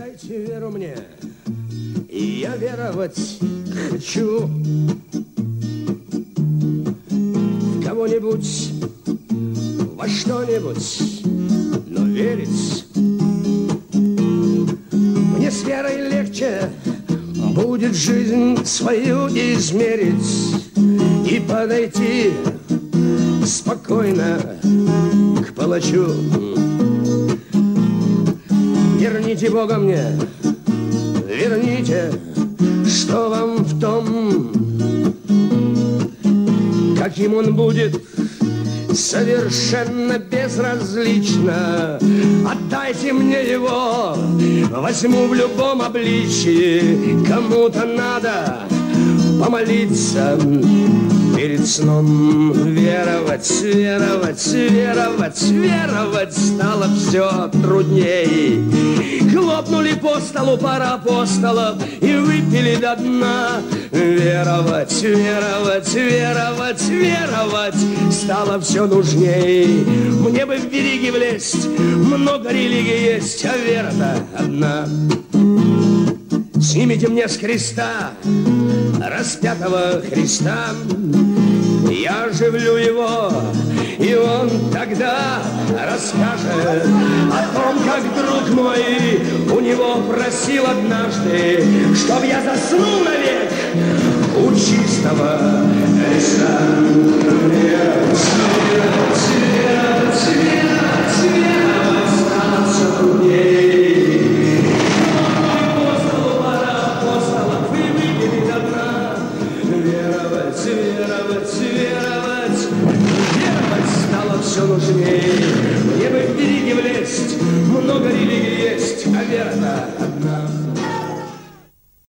Отдайте веру мне, и я веровать хочу в кого-нибудь, во что-нибудь, но верить мне с верой легче будет жизнь свою измерить и подойти спокойно к палачу. Верните Бога мне, верните, что вам в том, каким он будет, совершенно безразлично. Отдайте мне его, возьму в любом обличии. Кому-то надо помолиться перед сном. Веровать, веровать, веровать, веровать стало все трудней. Хлопнули по столу пара апостолов и выпили до дна. Веровать, веровать, веровать, веровать стало все нужней. Мне бы в вериги влезть, много религий есть, а вера-то одна. Снимите мне с креста распятого Христа, я оживлю его, и он тогда расскажет о том, как друг мой у него просил однажды, чтоб я заснул навек у чистого леса. Веровать, веровать, веровать, веровать стало все трудней. Апостолу пора апостолов, и выпили до дна. Веровать, веровать, веровать, веровать стало все нужней. Мне бы в вериги влезть, много религий есть, а вера-то одна.